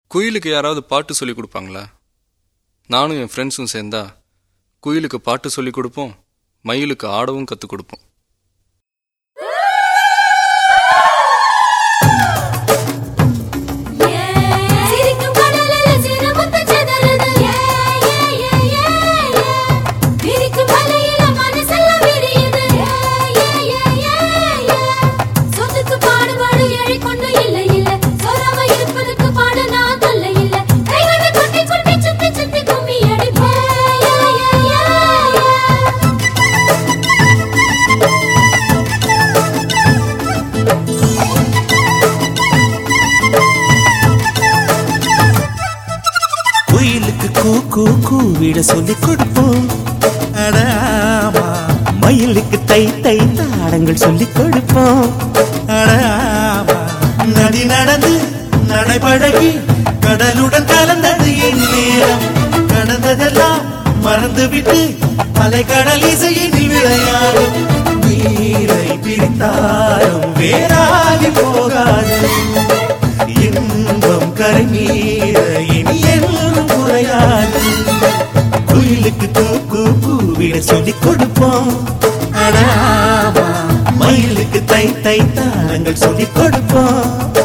குயிலுக்கு யாராவது பாட்டு சொல்லி கொடுப்பாங்களா? நானும் என் ஃப்ரெண்ட்ஸும் சேர்ந்தா குயிலுக்கு பாட்டு சொல்லி கொடுப்போம், மயிலுக்கு ஆடவும் கற்றுக் கொடுப்போம். கூவிட சொல்லி கொடுப்போம், மயிலுக்கு தை தை தாளங்கள் சொல்லி கொடுப்போம். நதி நடந்து நடைபழகி கடலுடன் கலந்தது என் நேரம், கடந்ததெல்லாம் மறந்துவிட்டு அலை கடல் இசையினில் விளையாடும். நீரை பிரித்தாலும் வேறாகி போகாது இன்பம் கரை மீற இனி என்றும் குறையாது. குயிலுக்கு கூவிட சொல்லி கொடுப்போம், மயிலுக்கு தை தை தாளங்கள் சொல்லி கொடுப்போம்.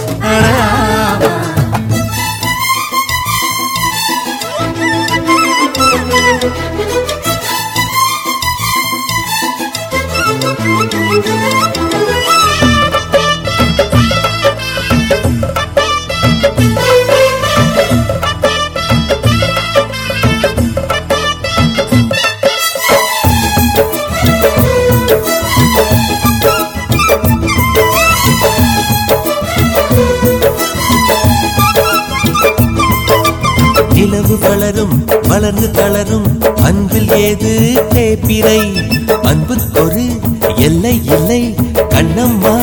நிலவு வளரும் வளர்ந்து தளரும் அன்பில் ஏது தேப்பிரை, அன்புக்கொரு எல்லை இல்லை கண்ணம்மா.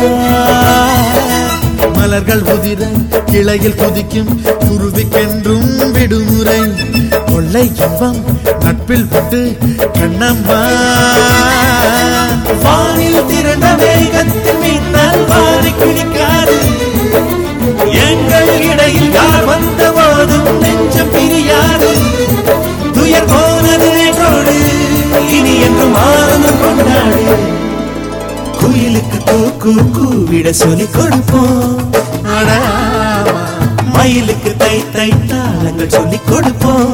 மலர்கள் உதிர கிளையில் குதிக்கும் குருவிக்கென்றும் விடுமுறை, கொள்ளை இன்பம் நட்பில் விட்டு கண்ணம்மா. வானில் திரண்ட வேகத்தின் மீனால் வாரி கிழிக்காது, எங்கள் இடையில் யார் வந்த போதும் நெஞ்சம் பிரியாது. துயர் போனது நேற்றோடு இனி என்றும் ஆனந்தம் கொண்டாடு. குயிலுக்கு கூவிட சொல்லி கொடுப்போம், மயிலுக்கு தை தை தாளங்கள் சொல்லி கொடுப்போம்.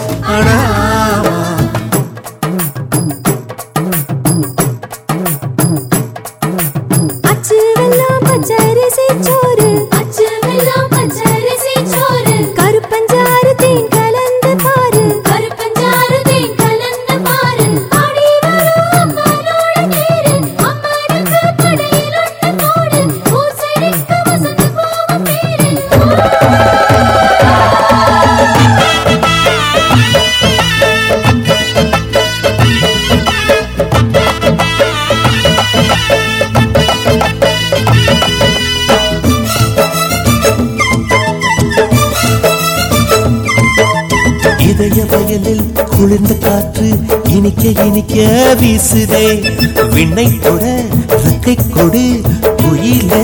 இதய வயலில் குளிர்ந்த காற்று இனிக்க இனிக்க வீசுதே, விண்ணை தொட ரக்கை கொடு குயிலே.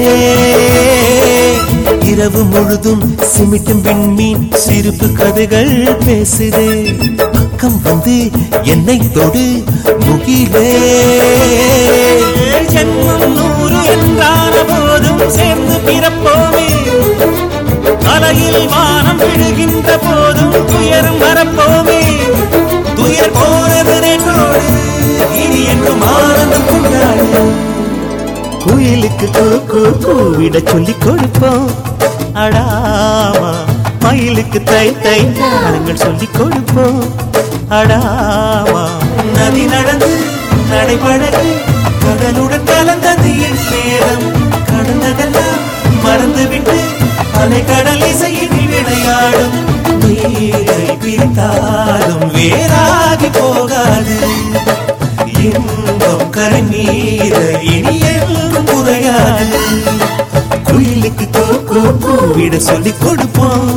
இரவு முழுதும் சிமிட்டும் விண்மீன் சிரிப்பு கதைகள் பேசுதே, பக்கம் வந்து என்னை தொடு முகிலே. ஜன்மம் 100 என்றான போதும் சேர்ந்து பிறப்போமே, அலையில் வானம் விழுகின்ற போதும் துயரும் வரப்போமே. துயர் போனது நேற்றோடு இனி என்றும் ஆனந்தம் கொண்டாடு. குயிலுக்கு கூவிட சொல்லி கொடுப்போம், அடாமா மயிலுக்கு தை தை தாளங்கள் சொல்லி கொடுப்போம். அடாமா நதி நடந்து நடைபழகி கடலுடன் கலந்தது என் நேரம், கடந்ததெல்லாம் மறந்துவிட்டு அலை கடல் இசையினில் விளையாடும். நீரை பிரித்தாலும் வேறாகி போகாது இன்பம் கரை மீற இனி என்றும் குறையாது. குயிலுக்கு கூவிட சொல்லி கொடுப்போம்,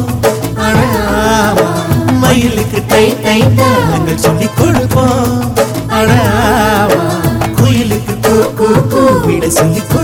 மயிலுக்கு தை தை தாளங்கள் சொல்லி கொடுப்போம். குயிலுக்கு கூவிட சொல்லி